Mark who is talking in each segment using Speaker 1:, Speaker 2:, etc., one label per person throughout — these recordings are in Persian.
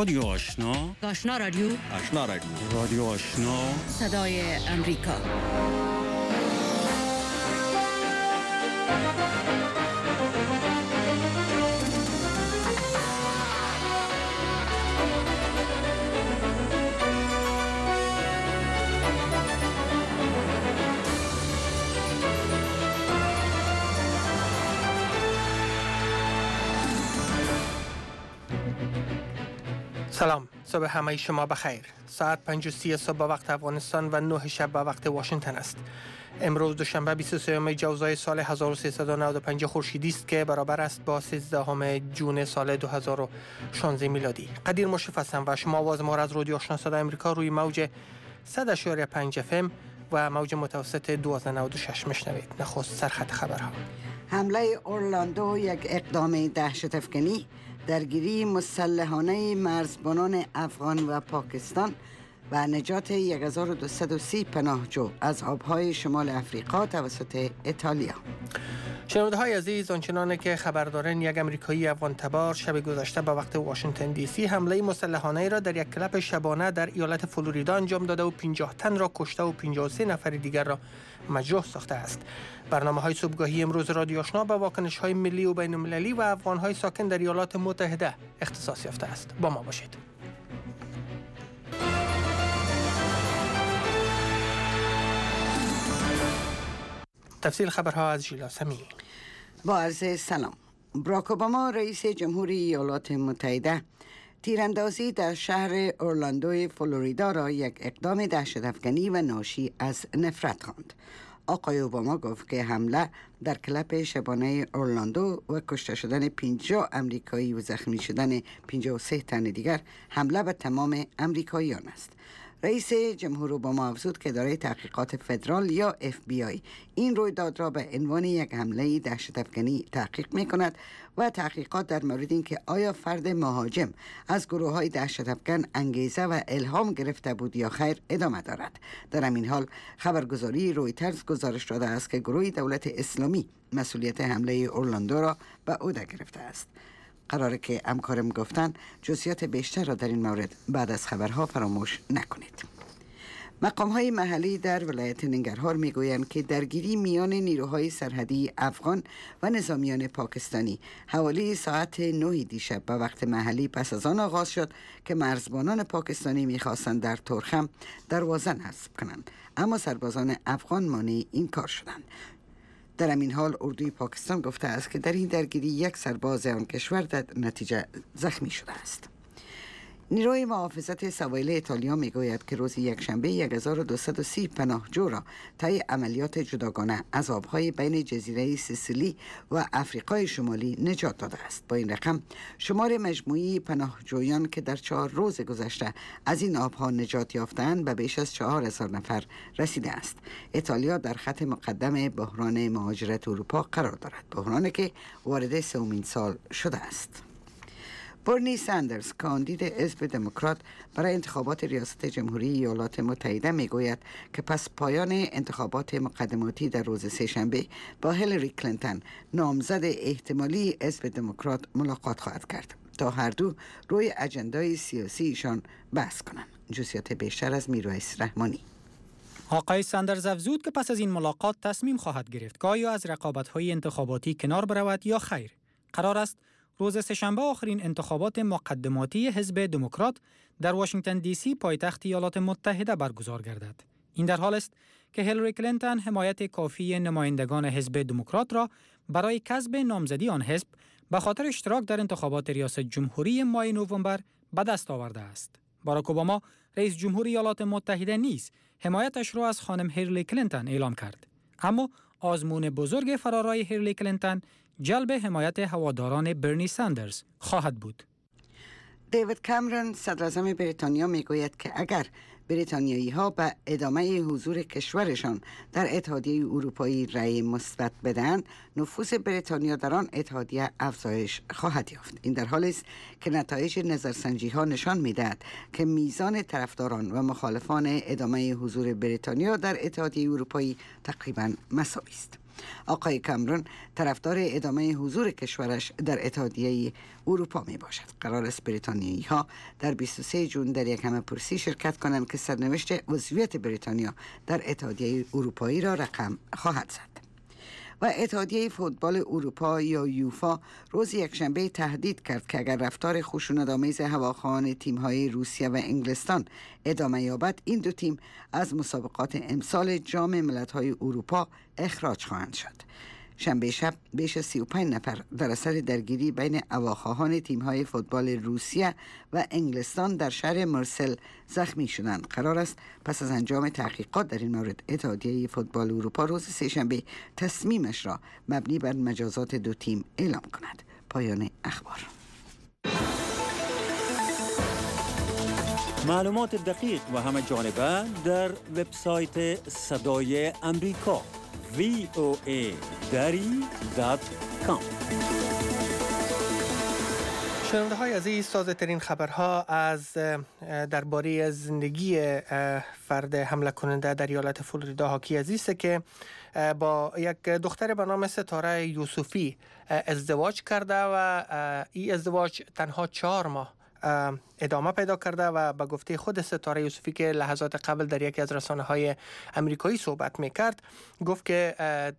Speaker 1: رادیو آشنا،
Speaker 2: آشنا رادیو،
Speaker 1: آشنا رادیو، رادیو آشنا،
Speaker 2: صدای امریکا.
Speaker 3: سلام، صبح همه شما بخیر. ساعت 5:30 صبح به وقت افغانستان و 9 شب به وقت واشنگتن است. امروز دوشنبه 23 جوزای سال 1395 خورشیدی است که برابر است با 13 جون سال 2016 میلادی. قدیر مشرف هستم و شما آواز ما را از رادیو آشنا صدای امریکا روی موج 100.5 FM و موج متوسط 1296 میشنوید. نخست سرخط خبرها.
Speaker 4: حمله اورلاندو یک اقدام دهشت افکنی، درگیری مسلحانه مرزبانان افغان و پاکستان و نجات 1230 پناهجو از آبهای شمال افریقا توسط ایتالیا.
Speaker 3: شنونده‌های عزیز، آنچنان که خبر دارین، یک امریکایی افغان تبار شب گذشته به وقت واشنگتن دی سی حمله مسلحانه را در یک کلب شبانه در ایالت فلوریدا انجام داده و 50 تن را کشته و 53 نفر دیگر را مجروح ساخته است. برنامه‌های صبحگاهی امروز رادیو آشنا به واکنش‌های ملی و بین‌المللی و افغان‌های ساکن در ایالات متحده اختصاص یافته است. با ما باشید. تفصیل خبرها از ژیلا سمی.
Speaker 4: با عرض سلام. باراک اوباما رئیس جمهوری ایالات متحده تیراندازی در شهر اورلاندو فلوریدا را یک اقدام دهشت‌افکنی و ناشی از نفرت خواند. آقای اوباما گفت که حمله در کلب شبانه اورلاندو و کشته شدن 50 امریکایی و زخمی شدن 53 تن دیگر حمله به تمام امریکاییان است. رئیس جمهور اوباما افزود که اداره تحقیقات فدرال یا FBI این رویداد را به عنوان یک حمله دهشت‌افکنی تحقیق می‌کند و تحقیقات در مورد اینکه آیا فرد مهاجم از گروه‌های دهشت‌افکن انگیزه و الهام گرفته بود یا خیر ادامه دارد. در همین حال خبرگزاری رویترز گزارش داده است که گروه دولت اسلامی مسئولیت حمله اورلاندو را به عهده گرفته است. قراره که همکارم گفتن جزئیات بیشتر را در این مورد بعد از خبرها فراموش نکنید. مقام‌های محلی در ولایت ننگرهار میگویند که درگیری میان نیروهای سرحدی افغان و نظامیان پاکستانی حوالی ساعت 9 دیشب به وقت محلی پس از آن آغاز شد که مرزبانان پاکستانی میخواستند در تورخم دروازه نصب کنند، اما سربازان افغان مانع این کار شدند. در همین حال اردوی پاکستان گفته است که در این درگیری یک سرباز آن کشور در نتیجه زخمی شده است. نیروی محافظت سواحل ایتالیا میگوید که روز یکشنبه 1230 پناهجو را طی عملیات جداگانه از آبهای بین جزیره سیسیلی و آفریقای شمالی نجات داده است. با این رقم شمار مجموعی پناهجویان که در 4 روز گذشته از این آبها نجات یافتند به بیش از 4000 نفر رسیده است. ایتالیا در خط مقدم بحران مهاجرت اروپا قرار دارد، بحرانی که وارد 3مین سال شده است. برنی ساندرز، کاندید حزب دموکرات برای انتخابات ریاست جمهوری ایالات متحده میگوید که پس پایان انتخابات مقدماتی در روز سه‌شنبه با هیلاری کلینتون نامزد احتمالی حزب دموکرات ملاقات خواهد کرد تا هر دو روی اجندای سیاسی ایشان بحث کنند. جزئیات بیشتر از میرویس رحمانی.
Speaker 5: آقای ساندرز افزود که پس از این ملاقات تصمیم خواهد گرفت که آیا از رقابت‌های انتخاباتی کنار برود یا خیر. قرار است روز سه‌شنبه آخرین انتخابات مقدماتی حزب دموکرات در واشنگتن دی سی پایتخت ایالات متحده برگزار گردد. این در حال است که هیلاری کلینتون حمایت کافی نمایندگان حزب دموکرات را برای کسب نامزدی آن حزب به خاطر اشتراک در انتخابات ریاست جمهوری ماه نوامبر به دست آورده است. باراک اوباما رئیس جمهور ایالات متحده نیز حمایتش را از خانم هیلاری کلینتون اعلام کرد. اما آزمون بزرگ فرارای هیلاری کلینتون جلب حمایت هواداران برنی ساندرز خواهد بود.
Speaker 4: دیوید کامرون صدراعظم بریتانیا میگوید که اگر بریتانیایی‌ها به ادامه حضور کشورشان در اتحادیه اروپایی رأی مثبت بدهند، نفوذ بریتانیا در آن اتحادیه افزایش خواهد یافت. این در حالی است که نتایج نظرسنجی‌ها نشان می‌دهد که میزان طرفداران و مخالفان ادامه حضور بریتانیا در اتحادیه اروپایی تقریباً مساوی است. آقای کامرون طرفدار ادامه حضور کشورش در اتحادیه اروپا می باشد. قرار است بریتانیایی ها در 23 جون در یک همه‌پرسی شرکت کنند که سرنوشت عضویت بریتانیا در اتحادیه اروپایی را رقم خواهد زد. و اتحادیه فوتبال اروپا یا یوفا روز یکشنبه تهدید کرد که اگر رفتار خشونت‌آمیز هواخواهان تیم‌های روسیه و انگلستان ادامه یابد، این دو تیم از مسابقات امسال جام ملت‌های اروپا اخراج خواهند شد. شنبه شب بیش از 35 نفر در اثر درگیری بین هواخواهان تیم‌های فوتبال روسیه و انگلستان در شهر مرسل زخمی شدند. قرار است پس از انجام تحقیقات در این مورد اتحادیه فوتبال اروپا روز سه‌شنبه تصمیمش را مبنی بر مجازات دو تیم اعلام کند. پایان اخبار.
Speaker 1: معلومات دقیق و همه جانبه در وبسایت صدای امریکا voa.com.
Speaker 3: شنونده های عزیز، تازه ترین خبرها از درباره زندگی فرد حمله کننده در ایالت فلوریدا حاکی از است که با یک دختر به نام ستاره یوسفی ازدواج کرده و این ازدواج تنها 4 ماه ادامه پیدا کرده و به گفته خود ستاره یوسفی که لحظات قبل در یکی از رسانه‌های امریکایی صحبت می‌کرد، گفت که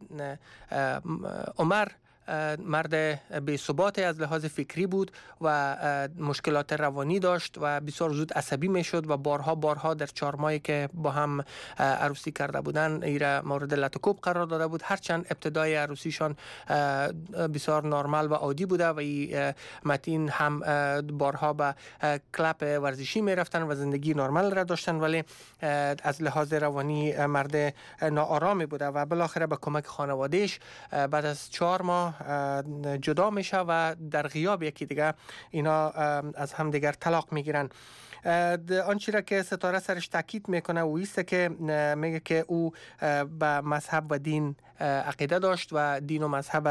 Speaker 3: عمر مرد بی‌ثبات از لحاظ فکری بود و مشکلات روانی داشت و بسیار زود عصبی میشد و بارها در 4 ماهی که با هم عروسی کرده بودن ایره مورد لطکوب قرار داده بود، هرچند ابتدای عروسیشان بسیار نرمال و عادی بوده و متین هم بارها به کلاب ورزشی میرفتن و زندگی نرمال را داشتن، ولی از لحاظ روانی مرد ناآرامی بوده و بالاخره با کمک خانوادهش بعد از 4 ماه جدا میشه و در غیاب یکی دیگه اینا از هم دیگر طلاق میگیرن. آنچه را که ستاره سرش تاکید میکنه و ایسته که میگه که او به مذهب و دین عقیده داشت و دین و مذهب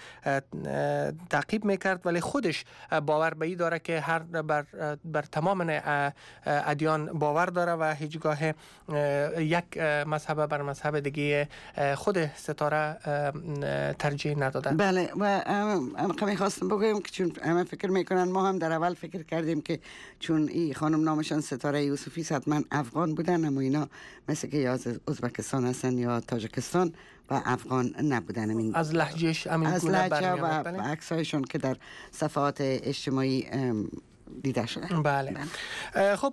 Speaker 3: تعقیب میکرد، ولی خودش باور به این داره که هر بر تمام ادیان باور داره و هیچگاه یک مذهب بر مذهب دیگه خود ستاره ترجیح نداده.
Speaker 4: بله، و من خواستم بگویم که چون همه فکر میکنن، ما هم در اول فکر کردیم که چون این خانم نامشان ستاره یوسفی حتما افغان بودن، اما اینا مثل که یا از ازبکستان هستن یا تاجیکستان و افغان نبودن.
Speaker 3: از لهجهش
Speaker 4: از لهجه و عکسایشون که در صفحات اجتماعی دیده شده.
Speaker 3: بله. خب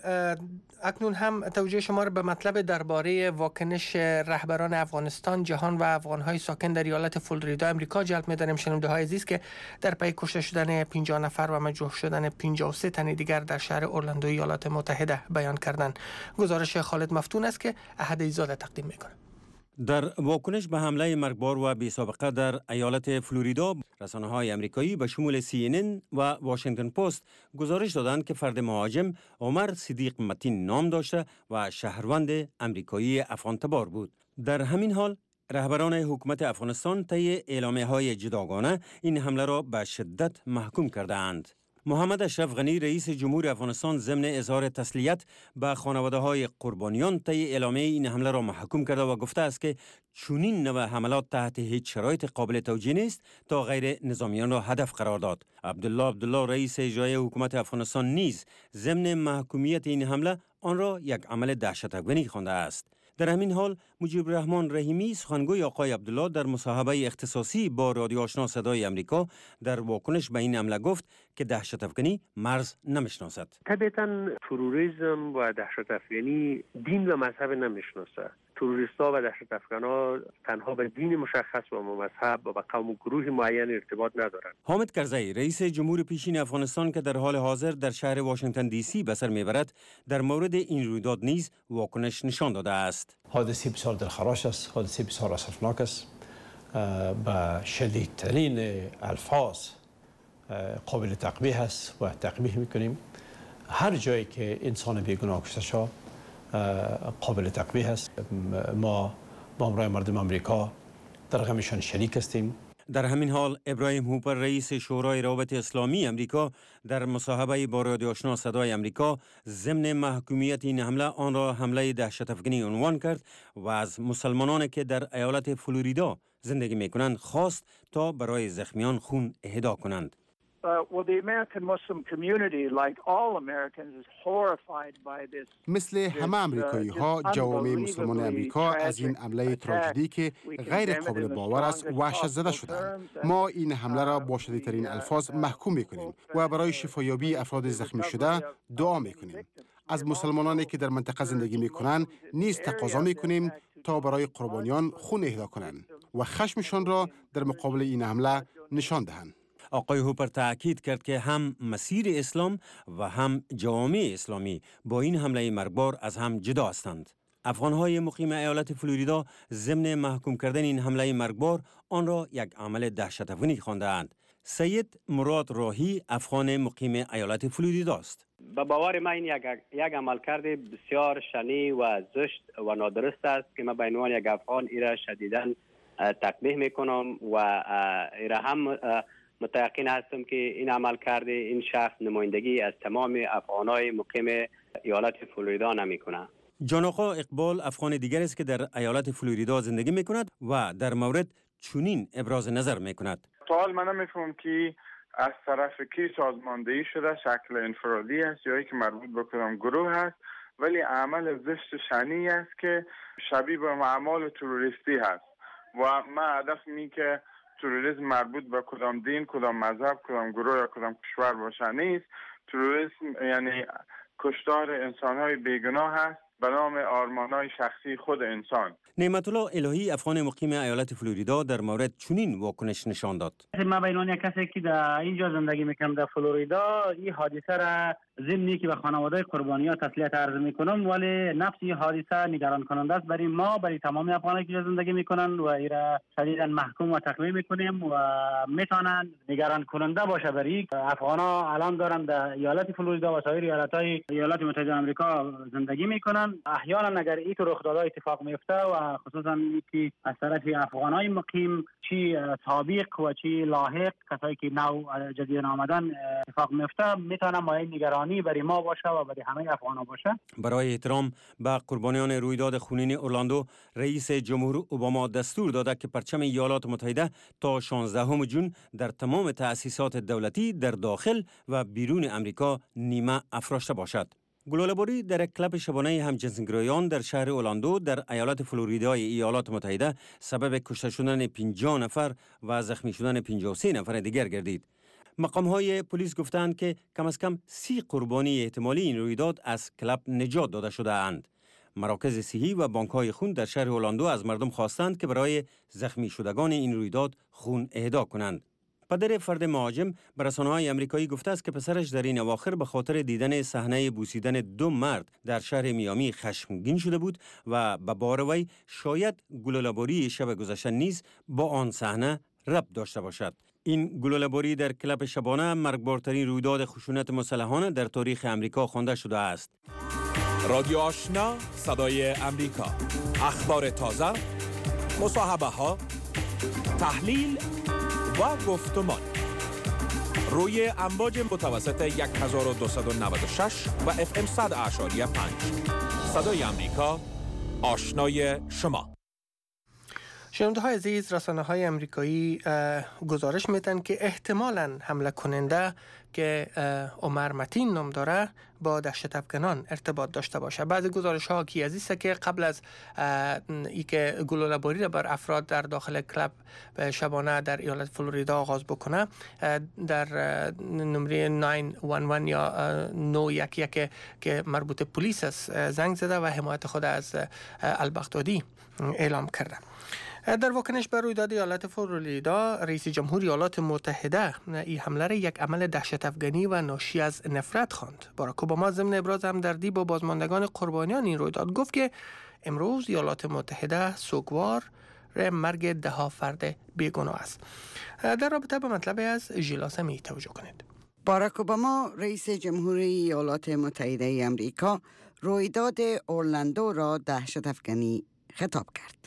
Speaker 3: اکنون هم توجه شما را به مطلب درباره واکنش رهبران افغانستان، جهان و افغان‌های ساکن در ایالت فلوریدا امریکا جلب می‌داریم. شنونده‌های عزیز که در پی کشته شدن 50 نفر و مجروح شدن 53 تن دیگر در شهر اورلاندو ایالات متحده بیان کردند. گزارش خالد مفتون است که احد ایزاده تقدیم می‌کنه.
Speaker 1: در واکنش به حمله مرگبار و بی سابقه در ایالت فلوریدا، رسانه‌های آمریکایی به شمول CNN و واشنگتن پست گزارش دادند که فرد مهاجم عمر صدیق متین نام داشته و شهروند آمریکایی افغان تبار بود. در همین حال رهبران حکومت افغانستان طی اعلامیه‌های جداگانه این حمله را به شدت محکوم کردند. محمد اشرف غنی رئیس جمهور افغانستان ضمن اظهار تسلیت به خانواده‌های قربانیان طی اعلامیه این حمله را محکوم کرده و گفته است که چنین نوع حملات تحت هیچ شرایط قابل توجیه نیست تا غیر نظامیان را هدف قرار داد. عبدالله رئیس اجرایی حکومت افغانستان نیز ضمن محکومیت این حمله آن را یک عمل دهشت‌افکنی خوانده است. در همین حال مجیب الرحمن رحیمی سخنگوی آقای عبدالله در مصاحبه اختصاصی با رادیو آشنا صدای امریکا در واکنش به این حمله گفت که دهشت‌افکنی مرز نمیشناسد.
Speaker 6: طبیعتاً تروریسم و دهشت‌افکنی دین و مذهب نمیشناسد. تروریست‌ها و دهشت‌افکن‌ها تنها به دین مشخص و مذهب و به قوم و گروه معین ارتباط ندارند.
Speaker 1: حامد کرزی رئیس جمهور پیشین افغانستان که در حال حاضر در شهر واشنگتن دی سی به سر میبرد، در مورد این رویداد نیز واکنش نشان داده است.
Speaker 7: حادثه بسیار دلخراش است، حادثه بسیار اسفناک است، با شدیدترین الفاظ قابل تقبیح است و تقبیح میکنیم. هر جایی که انسان بیگناه کشته شد قابل تقبیح است. ما با همراه مردم امریکا در غمشان شریک هستیم.
Speaker 1: در همین حال ابراهیم هوپر رئیس شورای روابط اسلامی امریکا در مصاحبه با رادیو آشنا صدای امریکا ضمن محکومیت این حمله آن را حمله دهشت افکنی عنوان کرد و از مسلمانانی که در ایالت فلوریدا زندگی میکنند خواست تا برای زخمیان خون اهدا کنند.
Speaker 8: مثل همه امریکایی ها، جوامع مسلمان امریکا از این حمله تراژدی که غیر قابل باور است وحشت زده شدند. ما این حمله را با شدیدترین الفاظ محکوم میکنیم و برای شفایابی افراد زخمی شده دعا میکنیم. از مسلمانانی که در منطقه زندگی میکنند نیز تقاضا میکنیم تا برای قربانیان خون اهدا کنند و خشمشان را در مقابل این حمله نشان دهند.
Speaker 1: آقای هوپر تاکید کرد که هم مسیر اسلام و هم جوامع اسلامی با این حمله مرگبار از هم جدا هستند. افغان‌های مقیم ایالت فلوریدا ضمن محکوم کردن این حمله مرگبار آن را یک عمل دهشت‌افکنی خوانده‌اند. سید مراد راهی افغان مقیم ایالت فلوریدا است.
Speaker 9: به باور من این یک عملکرد بسیار شنی و زشت و نادرست است که من به عنوان یک افغان ایرا شدیداً تقبیح میکنم و ایرا هم متأکد هستم که این عملکرد این شخص نمایندگی از تمام افغانای مقیم ایالت فلوریدا نمیکنه.
Speaker 1: جان آقا اقبال افغان دیگر است که در ایالت فلوریدا زندگی میکند و در مورد چنین ابراز نظر میکند.
Speaker 10: سوال من نمیفهم که از طرف کی سازماندهی شده، شکل انفرادی است یا که مربوط به کدام گروه است، ولی عمل زشت شنی است که شبیه به اعمال تروریستی هست و من هدف می که تروریسم مربوط به کدام دین، کدام مذهب، کدام گروه یا کدام کشور باشه نیست. تروریسم یعنی کشتار انسان‌های بیگناه هست به نام آرمان‌های شخصی خود انسان.
Speaker 1: نعمت الله الهی افغان مقیم ایالت فلوریدا در مورد چنین واکنش نشان داد.
Speaker 11: من به عنوان کسی که در اینجا زندگی میکنم در فلوریدا این حادثه را ضمنی که به خانواده قربانیان تسلیت عرض میکنم، ولی نفس این حادثه نگران کننده است برای ما، برای تمام افغانایی که زندگی میکنن و ایرا شدیداً محکوم و تقویه میکنیم و میتونن نگران کننده باشه برای افغانا الان دارن در ایالت فلوریدا و سایر ایالت‌های ایالات متحده آمریکا زندگی میکنن. احیانا اگر این تو رخدادها اتفاق میفته و خصوصا که از طرف افغانای مقیم چی سابق و چی لاحق کسایی که نو جدید آمدن اتفاق میفته، میتونه مایه نگرانی برای ما باشه و برای همه افغانا باشه.
Speaker 1: برای احترام به قربانیان رویداد خونین اورلاندو، رئیس جمهور اوباما دستور داده که پرچم ایالات متحده تا 16 جون در تمام تأسیسات دولتی در داخل و بیرون امریکا نیمه افراشته باشد. گلوله‌باری در یک کلاب شبانه همجنسگرایان در شهر اورلاندو در ایالت فلوریدای ایالات متحده سبب کشته شدن 50 نفر و زخمی شدن 53 نفر دیگر گردید. مقام‌های پلیس گفتند که کم از کم 30 قربانی احتمالی این رویداد از کلاب نجات داده شده اند. مراکز صحی و بانک‌های خون در شهر اورلاندو از مردم خواستند که برای زخمی شدگان این رویداد خون اهدا کنند. پدر فرد مهاجم به رسانه‌های آمریکایی گفته است که پسرش در این اواخر به خاطر دیدن صحنه بوسیدن 2 مرد در شهر میامی خشمگین شده بود و به باور وی شاید گلوله‌باری شب گذشته نیز با آن صحنه ربط داشته باشد. این گلوله‌باری در کلاب شبانه مرگبارترین رویداد خشونت مسلحانه در تاریخ امریکا خوانده شده است.
Speaker 12: رادیو آشنا صدای امریکا، اخبار تازه، مصاحبه‌ها، تحلیل و گفتمان روی امواج متوسط 1296 و FM 100.5 صدای امریکا، آشنای شما.
Speaker 3: شنونده های عزیز، رسانه های امریکایی گزارش میدن که احتمالاً حمله کننده که عمر متین نام داره با دهشت افکنان ارتباط داشته باشه. بعضی گزارش ها کی از است که قبل از اینکه گلوله‌باری را بر افراد در داخل کلاب شبانه در ایالت فلوریدا آغاز بکنه، در نمره 911 یا 911 که مربوط پلیس است زنگ زده و حمایت خود از البغدادی اعلام کرده. در واکنش بر رویداد ایالت فلوریدا، رئیس جمهور ایالات متحده این حمله را یک عمل دهشت افکنی و ناشی از نفرت خواند. باراک اوباما ضمن ابراز همدردی با بازماندگان قربانیان این رویداد گفت که امروز ایالات متحده سوگوار مرگ 10 فرد بیگناه است. در رابطه با مطلب از ژیلاسمی توجه کنید.
Speaker 4: باراک اوباما رئیس جمهور ایالات متحده آمریکا رویداد اورلاندو را دهشت افکنی خطاب کرد.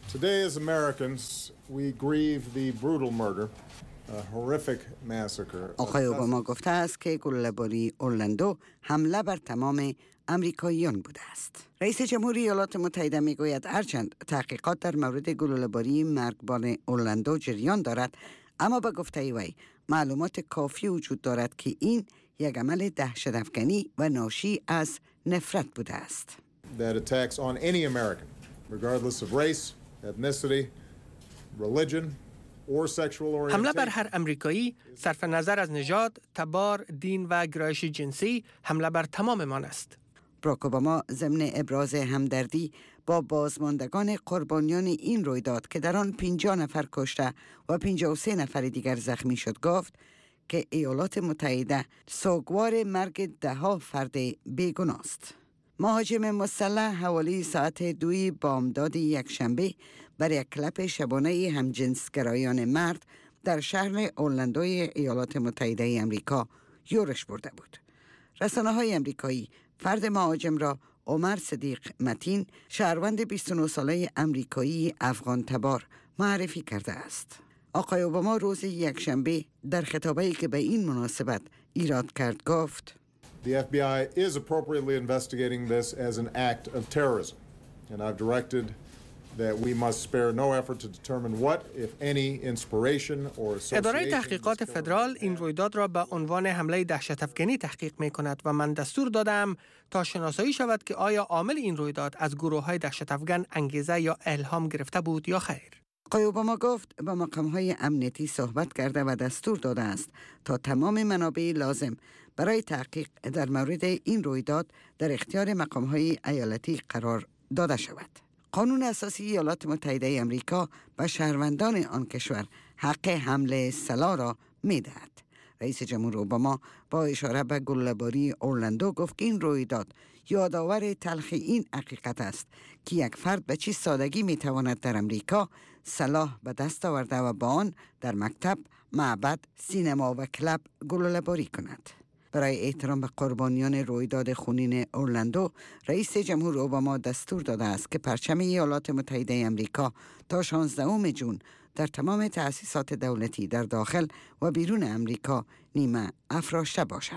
Speaker 13: Today as Americans we grieve the brutal murder, a horrific massacre.
Speaker 4: آقای اوباما گفته است که گلوله‌باری اورلندو حمله بر تمام امریکاییان بوده است. رئیس جمهوری ایالات متحده میگوید هرچند تحقیقات در مورد گلوله‌باری مرگبار اورلندو جریان دارد، اما به گفته وی معلومات کافی وجود دارد که این یک عمل دهشت‌افکنی و ناشی از نفرت بوده است.
Speaker 13: That attacks on any American, regardless of race, ethnicity, religion or sexual orientation.
Speaker 3: حمله بر هر امریکایی صرف نظر از نژاد، تبار، دین و گرایش جنسی حمله بر تماممان است.
Speaker 4: باراک اوباما ضمن ابراز همدردی با بازماندگان قربانیان این رویداد که در آن 50 نفر کشته و 53 نفر دیگر زخمی شد گفت که ایالات متحده سوگوار مرگ ده‌ها فرد بیگناه است. مهاجم مسلح حوالی ساعت 2 بامداد یکشنبه بر یک کلپ شبانه همجنسگرایان مرد در شهر اورلندوی ایالات متحده امریکا یورش برده بود. رسانه‌های امریکایی فرد مهاجم را عمر صدیق متین، شهروند 29 ساله امریکایی افغان تبار معرفی کرده است. آقای اوباما روز یکشنبه در خطابه‌ای که به این مناسبت ایراد کرد گفت:
Speaker 13: The FBI is appropriately investigating this as an act of terrorism, and I've directed that we must spare no effort to determine what, if any, inspiration or association.
Speaker 3: اداره تحقیقات فدرال این رویداد را به عنوان حمله دهشت‌افکنی تحقیق می‌کند و من دستور دادم تا شناسایی شود که آیا عامل این رویداد از گروه‌های دهشت‌افکن انگیزه یا الهام گرفته بود یا خیر.
Speaker 4: آقای اوباما گفت با مقام‌های امنیتی صحبت کرده و دستور داده است تا تمام منابع لازم برای تحقیق در مورد این رویداد در اختیار مقام‌های ایالتی قرار داده شود. قانون اساسی ایالات متحده آمریکا به شهروندان آن کشور حق حمل سلاح را می‌دهد. رئیس جمهور اوباما با اشاره به گلوله‌باری اورلندو گفت که این رویداد یادآور تلخ این حقیقت است که یک فرد به چه سادگی می‌تواند در امریکا سلاح به دست آورده و با آن در مکتب، معبد، سینما و کلب گلوله‌باری کند. برای احترام به قربانیان رویداد خونین اورلندو، رئیس جمهور اوباما دستور داده است که پرچم ایالات متحده آمریکا تا 16 جون در تمام تأسیسات دولتی در داخل و بیرون امریکا نیمه افراشته باشد.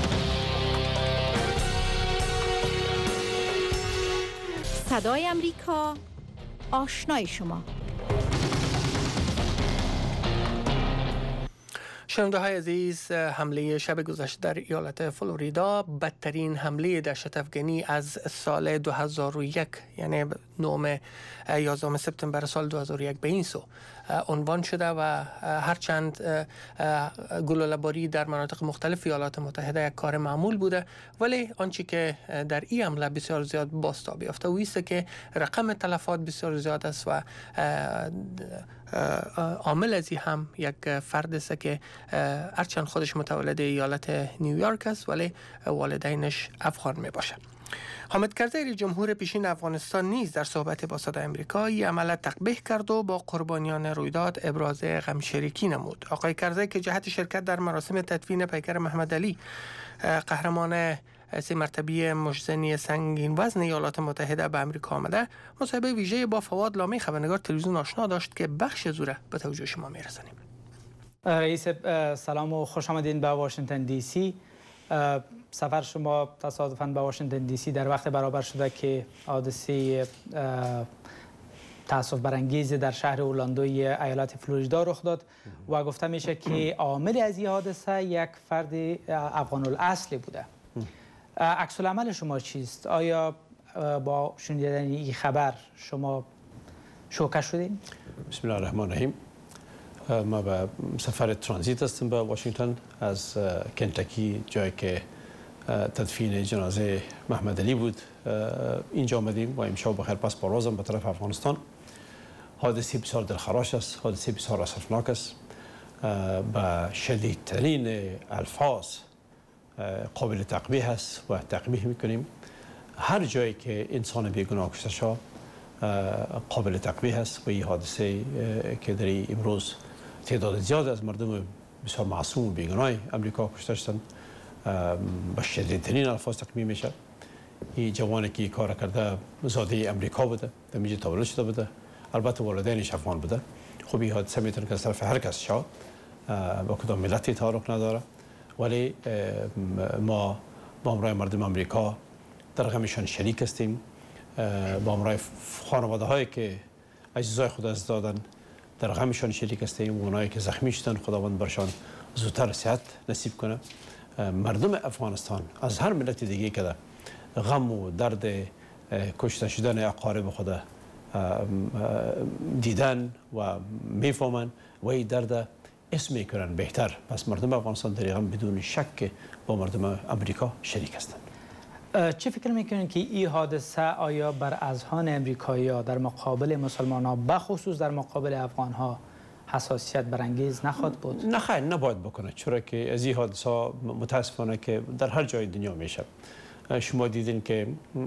Speaker 14: صدای امریکا، آشنای شما.
Speaker 3: شنونده‌های عزیز، حمله شب گذشته در ایالت فلوریدا بدترین حمله دهشت‌افکنی از سال 2001 یعنی 11 سپتامبر سال 2001 به این سو عنوان شده و هرچند گلوله‌باری در مناطق مختلف ایالات متحده یک کار معمول بوده، ولی آنچه که در این حمله بسیار زیاد بازتاب یافته و است که رقم تلفات بسیار زیاد است و عامل ازی هم یک فرد است که هرچند خودش متولد ایالت نیویورک است ولی والدینش افغان می باشه. حامد کرزی جمهور پیشین افغانستان نیز در صحبت با صدای آمریکا این عمل تقبیح کرد و با قربانیان رویداد ابراز غمشریکی نمود. آقای کرزی که جهت شرکت در مراسم تدفین پیکر محمد علی قهرمان 3 مرتبه مجزنی سنگین وزن ایالات متحده به امریکا آمده، مصاحبه ویژه با فواد لامی خبرنگار تلویزیون آشنا داشت که بخش زوره به توجه شما میرسانیم.
Speaker 5: رئیس سلام و خوش آمدین به واشنگتن دی سی. سفر شما تصادفاً به واشنگتن دی سی در وقت برابر شده که حادثه تأسف برانگیز در شهر اورلاندوی ایالت فلوریدا رخ داد و گفته میشه که عامل از این حادثه یک فرد افغان الاصل بوده. عکس العمل شما چیست؟ آیا با شنیدن این خبر شما شوکه شدین؟
Speaker 7: بسم الله الرحمن الرحیم. ما به سفر ترانزیت هستم به واشنگتن از کنتاکی، جایی که تدفین جنازه محمد علی بود. اینجا آمدیم و امشب بخیر پس پروازم به طرف افغانستان. حادثه بسیار دلخراش است، حادثه بسیار اسفناک است. به شدیدترین الفاظ قابل تقبیح است و تقبیح میکنیم. هر جایی که انسان بیگناه کشته شد قابل تقبیح است و این حادثه که در امروز تعداد زیاد از مردم بسیار معصوم و بیگناه امریکا کشته شدند با شدیدترین الفاظ تقبیح میشه. این جوانی که کار کرده زاده امریکا بوده، در اینجا تولد شده بوده، البته والدینش افغان بودن. خب این حادثه میتونه که از طرف هر کس شد، با کدام ملتی تعلق نداره، ولی ما با همراه مردم امریکا در غمشان شریک هستیم. با همراه خانواده هایی که عزیزای خود از دادن در غمشان شریک هستیم. اونایی که زخمی شدن خداوند برشان زودتر صحت نصیب کنه. مردم افغانستان از هر ملت دیگه که در غم و درد کشته شدن اقارب خود دیدن و میفهمن و این درد اسم میکنن بهتر. پس مردم افغانستان در غم بدون شک با مردم امریکا شریک هستند.
Speaker 5: چه فکر میکنین که این حادثه آیا بر اذهان امریکایی‌ها در مقابل مسلمان‌ها بخصوص در مقابل افغان‌ها حساسیت برانگیز نخواهد بود؟
Speaker 7: نه خیر، نباید بکنه، چرا که از این حادثه متاسفانه که در هر جای دنیا میشه. شما دیدین که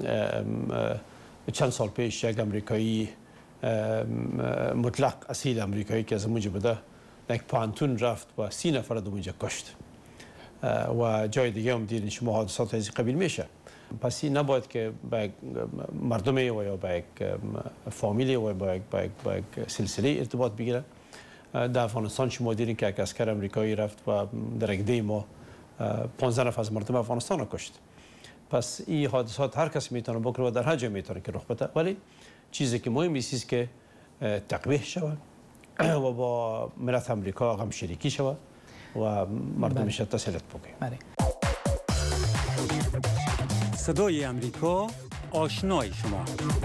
Speaker 7: چند سال پیش یک امریکایی مطلق اصیل امریکایی که از اونجا بوده یک پانتون رفت و 30 نفر رو اونجا کشت و جای دیگه هم دیدین شما حادثات از این قبیل میشه. پس این نباید که با مردمی و یا با یک فامیلی و با یک سلسله ارتباط بگیره. در افغانستان شما دیدین که یک عسکر امریکایی رفت و در یک دی ما 15 نفر از مردم افغانستان رو کشت. پس این حادثات هر کس میتونه بکنه و در هر جای میتونه که رخ بده، ولی چیزی که مهم است که تقبیح شود و با ملت امریکا غم شریکی شود و مردمش تسلیت بکنه.
Speaker 1: صدای امریکا، آشنای شما.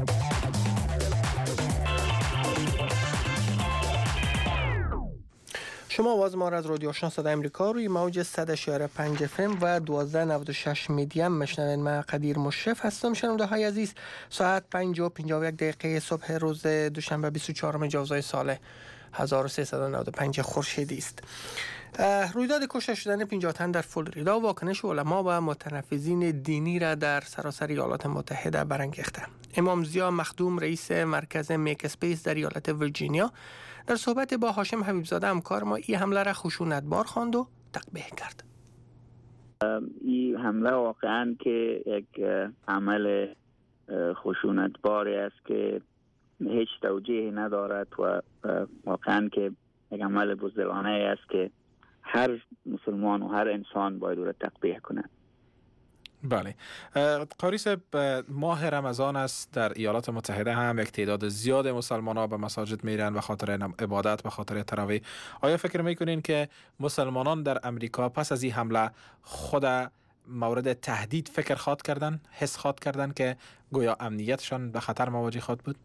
Speaker 3: شما آواز ما را از رادیو آشنا صدای امریکا روی موج 100.5 FM و 1296 میدیم میشنوید. من قدیر مشرف هستم. شنونده های عزیز، ساعت 5:51 صبح روز دوشنبه 24 جوزای سال 1395 خورشیدی است. رویداد کشته شدن 50 تن در فلوریدا واکنش علما و متنفذین دینی را در سراسر ایالات متحده برانگیخته. امام ضیا مخدوم رئیس مرکز میک اسپیس در ایالت ویرجینیا در صحبت با هاشم حبیبزاده همکار ما این حمله را خشونتبار خواند و تقبیح کرد.
Speaker 15: این حمله واقعا که یک عمل خشونتباری است که هیچ توجیهی ندارد و واقعا که یک عمل بزدلانه است که هر مسلمان و هر انسان باید او را تقبیح کنه.
Speaker 12: بله، قاری صاحب، ماه رمضان است. در ایالات متحده هم یک تعداد زیاد مسلمان ها به مساجد میرن به خاطر عبادت، به خاطر تراویح. آیا فکر میکنین که مسلمانان در امریکا پس از این حمله خود مورد تهدید فکر خواهد کردن، حس خواهد کردن که گویا امنیتشان به خطر مواجه خواهد بود؟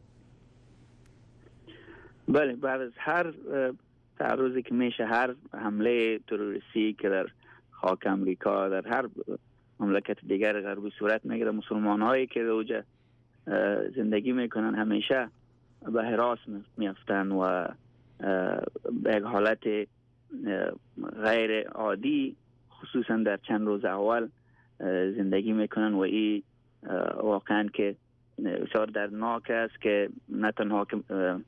Speaker 15: بله، بعد از هر تعرضی که میشه، هر حمله تروریستی که در خاک امریکا در هر مملکت دیگر غربی صورت میگیره، مسلمان هایی که اوجا زندگی میکنن همیشه به هراس میافتن و به یک حالت غیر عادی خصوصا در چند روز اول زندگی میکنن و این واقعا که بسیار دردناک است که نه تنها که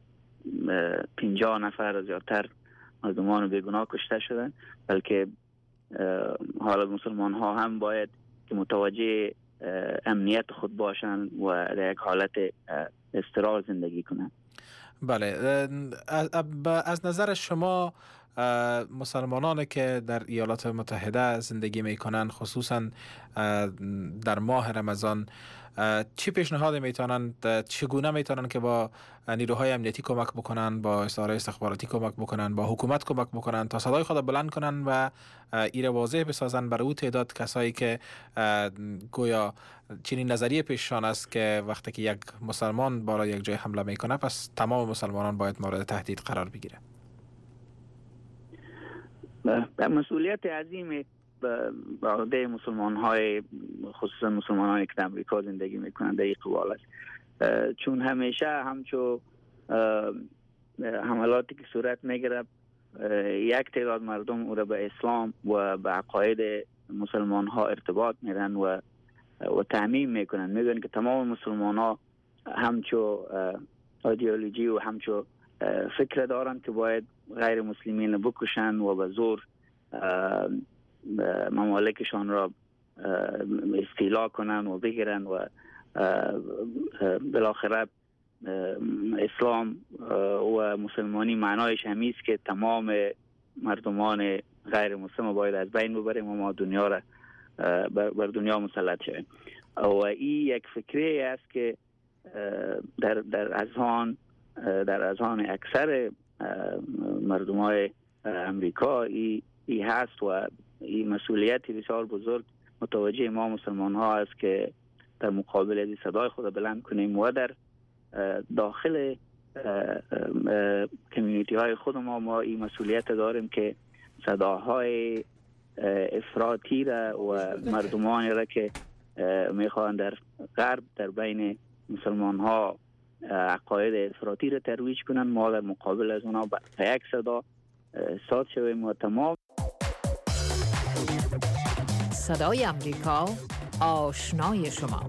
Speaker 15: 50 نفر زیادتر مردمان بیگناه کشته شدن، بلکه حالا مسلمان ها هم باید که متوجه امنیت خود باشند و در یک حالت استقرار زندگی کنند.
Speaker 12: بله، از نظر شما مسلمانانی که در ایالات متحده زندگی میکنن خصوصا در ماه رمضان چی پیشنهاد میتونن، چگونه میتونن که با نیروهای امنیتی کمک بکنن، با اداره استخباراتی کمک بکنن، با حکومت کمک بکنن تا صدای خود بلند کنن و ایره واضح بسازن برای او تعداد کسایی که گویا چنین نظریه پیششان است که وقتی که یک مسلمان بالا یک جای حمله میکنه پس تمام مسلمانان باید مورد تهدید قرار بگیره؟
Speaker 15: به مسئولیت عظیم به عهده مسلمان های خصوصا مسلمان هایی که در امریکا زندگی میکنند در این قبال است، چون همیشه همچو حملاتی که صورت میگیره یک تعداد مردم او را به اسلام و به عقاید مسلمان ها ارتباط میدن و تعمیم میکنن، میگن که تمام مسلمان ها همچو ایدئولوژی و همچو فکر دارن که باید غیر مسلمین بکشن و به زور ممالکشان را استیلا کنن و بگیرن و بالاخره اسلام و مسلمانی معنایش همیست که تمام مردمان غیر مسلم باید از بین ببریم و ما دنیا را بر دنیا مسلط شویم. و این یک فکری است که در اذهان اکثر مردمای امریکا ای هست و این مسئولیتی بسیار بزرگ متوجه ما مسلمان ها است که در مقابل از صدای خود بلند کنیم و در داخل کمیونیتی های خود ما این مسئولیت داریم که صداهای افراطی را و مردمانی را که میخوان در غرب در بین مسلمان ها عقاید افراطی را ترویج کنن، ما در مقابل از اونا به یک صدا صاد شویم و تمام.
Speaker 14: صدای امریکا، آشنای شما.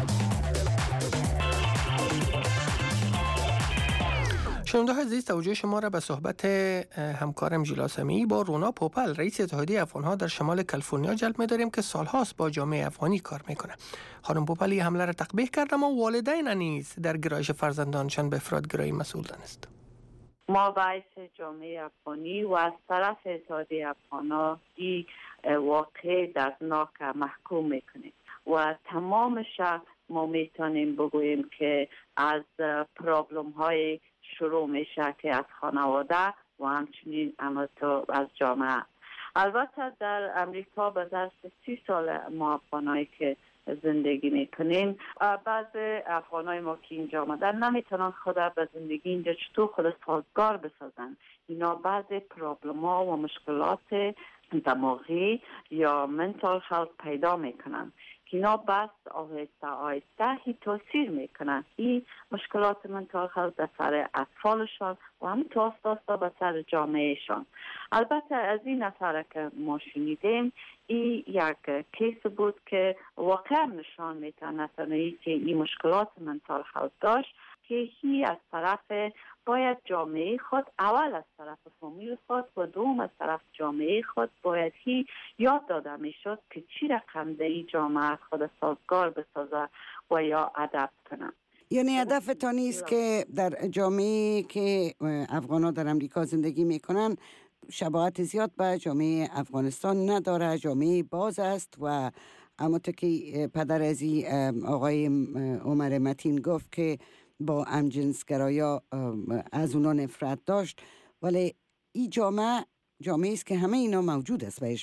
Speaker 3: شنونده های عزیز، توجه شما را به صحبت همکارم ژیلا سمیعی با رونا پوپل، رئیس اتحادیه افغان‌ها در شمال کالیفرنیا جلب می‌داریم که سالهاست با جامعه افغانی کار میکنه. خانم پوپل این حمله را تقبیح کرد، اما والدین نیز در گرایش فرزندانشان به افراط‌گرایی مسئول دانست.
Speaker 16: ما باعث جامعه افغانی و از طرف اتحادیه افغان‌ها این واقع دردناک محکوم میکنیم و تمامش ما میتونیم بگوییم که از پرابلم های شروع میشه که از خانواده و همچنین از جامعه. البته در امریکا به ظرف 30 سال ما افغانایی که زندگی میکنیم، بعض افغانای ما که اینجا آمدن نمیتونن خود به زندگی اینجا چطور خود سازگار بسازن. اینا بعض پرابلم ها و مشکلات دماغی یا منتال هلت پیدا میکنن که اینا بس آهسته آهسته هی تاثیر میکنن. این مشکلات منتال هلت به سر اطفالشان و همینطور آستا به سر جامعهشان. البته از این نفره که ما شنیدیم این یک کیس بود که واقعا نشان میده نتانه‌ای که این مشکلات منتال هلت داشت که هی از طرف باید جامعه خود، اول از طرف فامیل خود و دوم از طرف جامعه خود باید هی یاد داده میشد که چی رقم در این جامعه خود سازگار بسازه و یا ادپت کنه.
Speaker 4: یعنی هدف تا نیست که در جامعه که افغان‌ها در امریکا زندگی میکنن شباهت زیاد به جامعه افغانستان نداره، جامعه باز است و اما تو که پدر ازی آقای عمر متین گفت که با همجنسگرایا از اونا نفرت داشت، ولی این جامعه است که همه اینا موجود است بهش.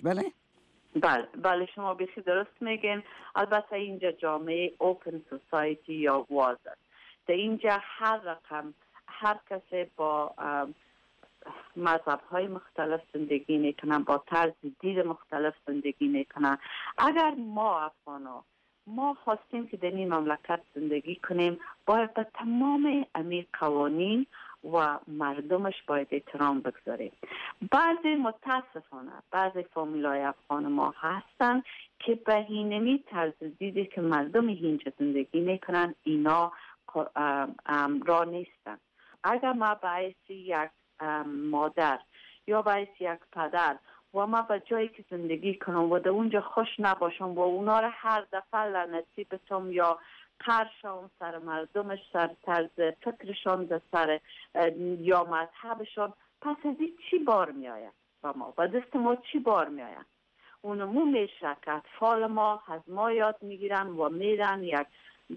Speaker 16: بله شما بسیار درست میگین. البته اینجا جامعه اوپن سوسایتی یا واز است. در اینجا هر رقم هر کسی با مذهب های مختلف زندگی میکنن، با طرز دید مختلف زندگی میکنن. اگر ما افغانا ما خواستیم که در این مملکت زندگی کنیم، باید به تمام امیر قوانین و مردمش باید احترام بگذاریم. بعضی متاسفانه بعضی فامیلای افغان ما هستن که به اینمی طرز دیدی که مردم اینجا زندگی میکنن اینا را نیستن. اگر ما باعث یک مادر یا باعث یک پدر و ما به جایی که زندگی کنم و در اونجا خوش نباشم و اونا را هر دفعه لعنتی بتم یا قرشان سر مردمش، سر طرز فکرشان، در سر یا مذهبشان، پس از این چی بار می آید با ما؟ با دست ما چی بار می آید؟ اونمو میشه که اطفال ما از ما یاد میگیرن و میرن یک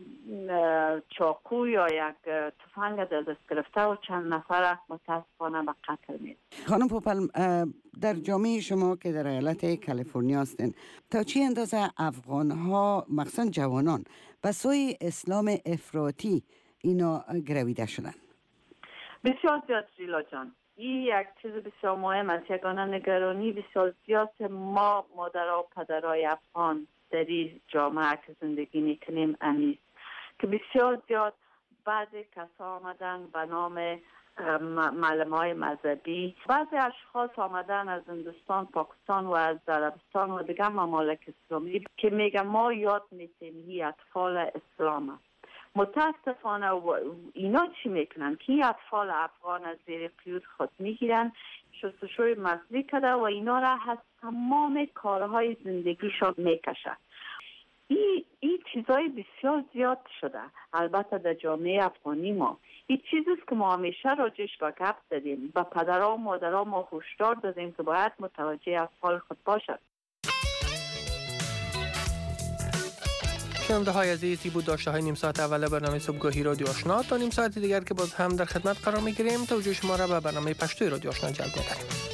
Speaker 16: چاقو یا یک تفنگ در دست گرفته و چند نفر متاسفانه به قتل میرن.
Speaker 4: خانم پوپل، در جامعه شما که در ایالت کالیفرنیا هستین، تا چی اندازه افغان ها مخصوصا جوانان به سوی اسلام افراطی اینا گرویده شدن؟
Speaker 16: بسیار زیاد ژیلا جان، این یک چیز بسیار مهم است. یگانه نگرانی بسیار زیاد ما مادرها و پدرهای افغان در این جامعه که زندگی میکنیم انیست که بسیار زیاد بعضی کسا آمدن به نام معلمای مذهبی، بعضی اشخاص آمدن از هندوستان، پاکستان و از عربستان و دیگر ممالک اسلامی که میگن ما یاد میتیم هی اطفال اسلام است. متاسفانه اینا چی میکنن که این اطفال افغان از زیر قیود خود میگیرن، شستشوی مغزی کرده و اینا را از تمام کارهای زندگیشان میکشن. این چیزای بسیار زیاد شده. البته در جامعه افغانی ما این چیزی است که ما همیشه راجعش با گپ زدیم، به پدرها و مادرها ما هشدار دادیم که باید متوجه اطفال خود باشد.
Speaker 3: شنونده های عزیزی بود داشته های نیم ساعت اول برنامه صبحگاهی رادیو آشنا. تا نیم ساعت دیگر که باز هم در خدمت قرار میگیریم توجه شما را به برنامه پشتوی رادیو آشنا جلب می‌کنیم.